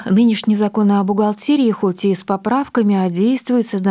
Нынешний закон о бухгалтерии, хоть и с поправками, а действует с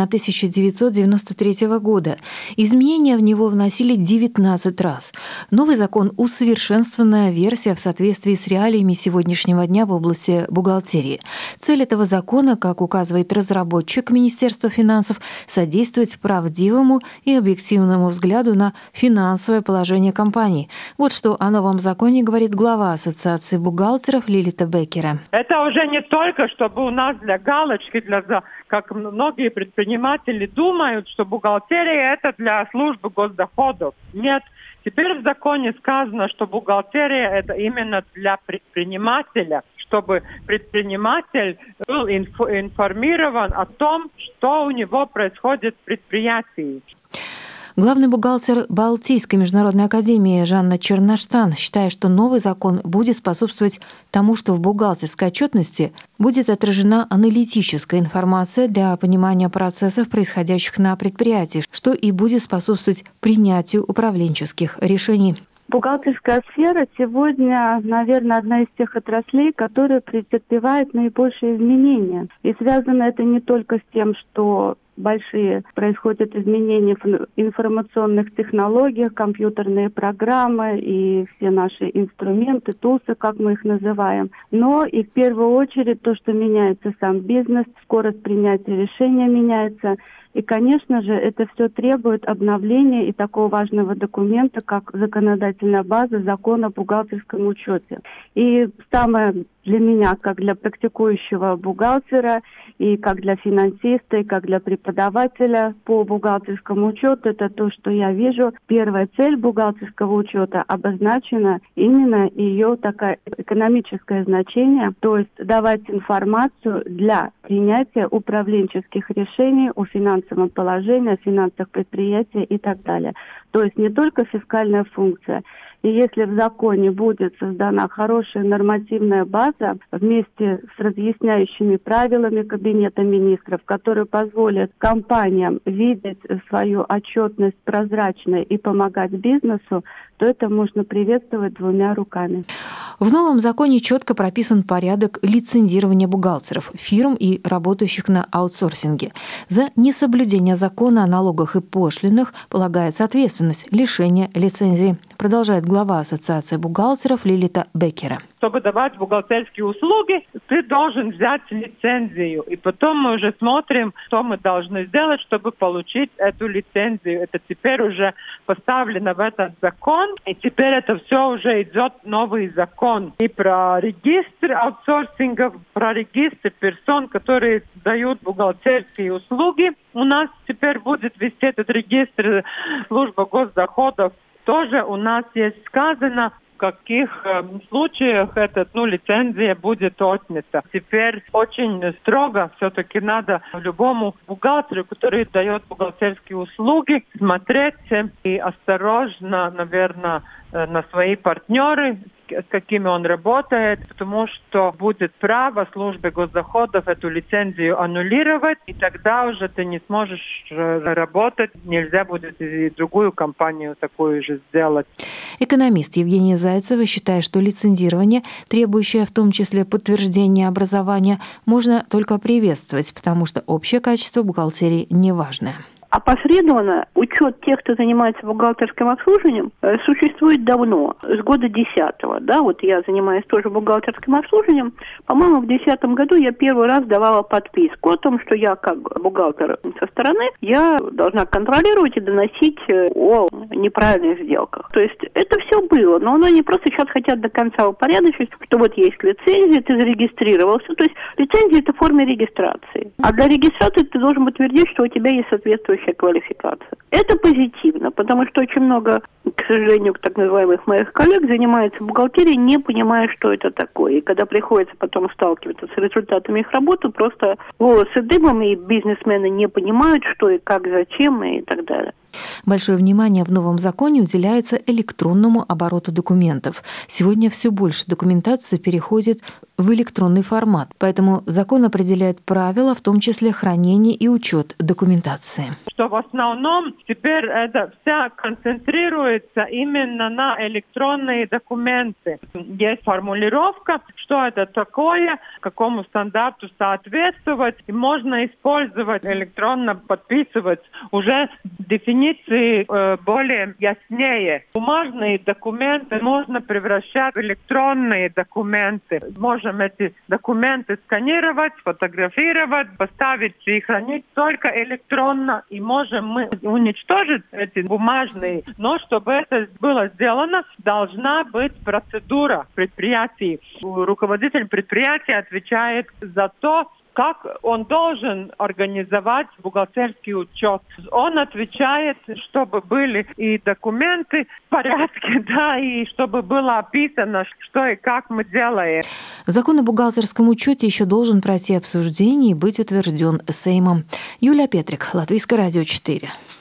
1993 года. Изменения в него вносили 19 раз. Новый закон – усовершенствованная версия в соответствии с реалиями сегодняшнего дня в области бухгалтерии. Цель этого закона, как указывает разработчик Министерства финансов, содействовать правдивому и объективному взгляду на финансовое положение компании. Вот что о новом законе говорит глава Ассоциации бухгалтеров Лилита Беккера. Это уже не только, чтобы у нас для галочки, как многие предприниматели думают, что бухгалтерия это для службы госдоходов. Нет, теперь в законе сказано, что бухгалтерия это именно для предпринимателя, чтобы предприниматель был информирован о том, что у него происходит в предприятии. Главный бухгалтер Балтийской международной академии Жанна Чернаштан считает, что новый закон будет способствовать тому, что в бухгалтерской отчетности будет отражена аналитическая информация для понимания процессов, происходящих на предприятии, что и будет способствовать принятию управленческих решений. Бухгалтерская сфера сегодня, наверное, одна из тех отраслей, которая претерпевает наибольшие изменения. И связано это не только с тем, что большие происходят изменения в информационных технологиях, компьютерные программы и все наши инструменты, тулсы, как мы их называем. Но и в первую очередь то, что меняется сам бизнес, скорость принятия решения меняется. И, конечно же, это все требует обновления и такого важного документа, как законодательная база закона о бухгалтерском учете. И самое для меня, как для практикующего бухгалтера, и как для финансиста, и как для преподавателя по бухгалтерскому учету, это то, что я вижу. Первая цель бухгалтерского учета обозначена именно ее такое экономическое значение, то есть давать информацию для принятия управленческих решений о финансовом положении, о финансах предприятия и так далее. То есть не только фискальная функция. И если в законе будет создана хорошая нормативная база вместе с разъясняющими правилами Кабинета министров, которые позволят компаниям видеть свою отчетность прозрачной и помогать бизнесу, то это можно приветствовать двумя руками. В новом законе четко прописан порядок лицензирования бухгалтеров, фирм и работающих на аутсорсинге. За несоблюдение закона о налогах и пошлинах полагается ответственность – лишение лицензии, продолжает глава Ассоциации бухгалтеров Лилита Беккера. Чтобы давать бухгалтерские услуги, ты должен взять лицензию. И потом мы уже смотрим, что мы должны сделать, чтобы получить эту лицензию. Это теперь уже поставлено в этот закон. И теперь это все уже идет новый закон. И про регистр аутсорсинга, про регистр персон, которые дают бухгалтерские услуги. У нас теперь будет вести этот регистр службы госдоходов. Тоже у нас есть сказано, в каких случаях лицензия будет отнята. Теперь очень строго все-таки надо любому бухгалтеру, который дает бухгалтерские услуги, смотреть и осторожно, наверное, на свои партнеры, с какими он работает, потому что будет право службы госдоходов эту лицензию аннулировать, и тогда уже ты не сможешь работать, нельзя будет и другую компанию такую же сделать. Экономист Евгения Зайцева считает, что лицензирование, требующее в том числе подтверждения образования, можно только приветствовать, потому что общее качество бухгалтерии неважное. Опосредованно учет тех, кто занимается бухгалтерским обслуживанием, существует давно, с года 10-го. Да, вот я занимаюсь тоже бухгалтерским обслуживанием. По-моему, в 2010 году я первый раз давала подписку о том, что я как бухгалтер со стороны, я должна контролировать и доносить о неправильных сделках. То есть это все было, но они просто сейчас хотят до конца упорядочить, что вот есть лицензия, ты зарегистрировался. То есть лицензия – это форма регистрации. А для регистрации ты должен подтвердить, что у тебя есть соответствующая квалификация. Это позитивно, потому что очень много, к сожалению, так называемых моих коллег занимаются бухгалтерией, не понимая, что это такое. И когда приходится потом сталкиваться с результатами их работы, просто волосы дымом, и бизнесмены не понимают, что и как, зачем и так далее. Большое внимание в новом законе уделяется электронному обороту документов. Сегодня все больше документации переходит в электронный формат, поэтому закон определяет правила, в том числе хранение и учет документации. Что в основном теперь это вся концентрируется именно на электронные документы. Есть формулировка, что это такое, какому стандарту соответствовать, и можно использовать электронно подписывать уже дефиниции более яснее. Бумажные документы можно превращать в электронные документы. Можем эти документы сканировать, фотографировать, поставить и хранить только электронно. И можем мы уничтожить эти бумажные. Но чтобы это было сделано, должна быть процедура предприятий. Руководитель предприятия отвечает за то, как он должен организовать бухгалтерский учет. Он отвечает, чтобы были и документы в порядке, да, и чтобы было описано, что и как мы делаем. Закон о бухгалтерском учете еще должен пройти обсуждение и быть утвержден Сеймом. Юлия Петрик, Латвийское радио 4.